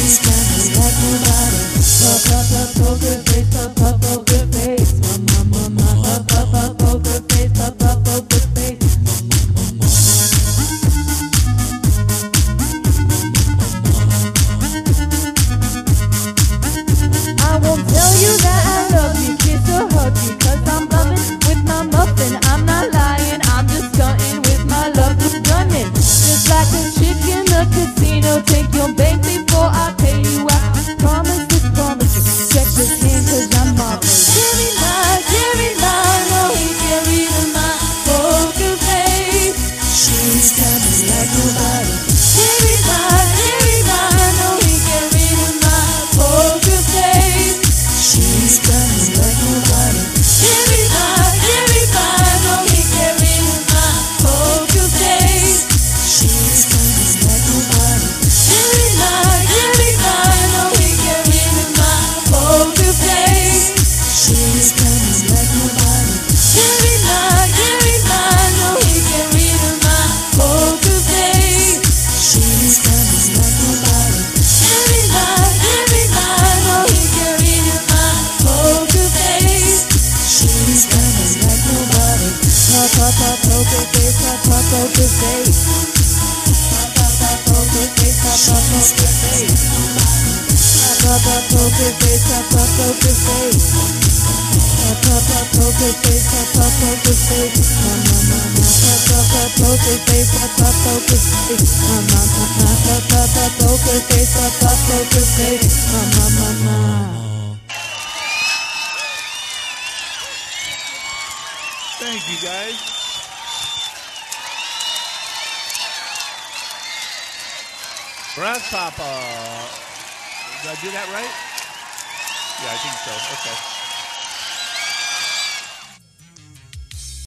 Take your bank before I pay you out. Promise this, promise you. Check this hand, cause I'm marvelous. Carry mine, oh, he carried in my poker face. She's got me like nobody. Carry mine, oh, he carried in my poker face. She's got me like nobody. Carry mine, oh, he carried in my poker face. She's got me like nobody. Poker face, poker face. Poker face, poker face. Poker face, poker face. Poker face, poker face. Poker face, poker face. Poker face, poker face. Thank you, guys. Grasshopper. Did I do that right? Yeah, I think so. Okay.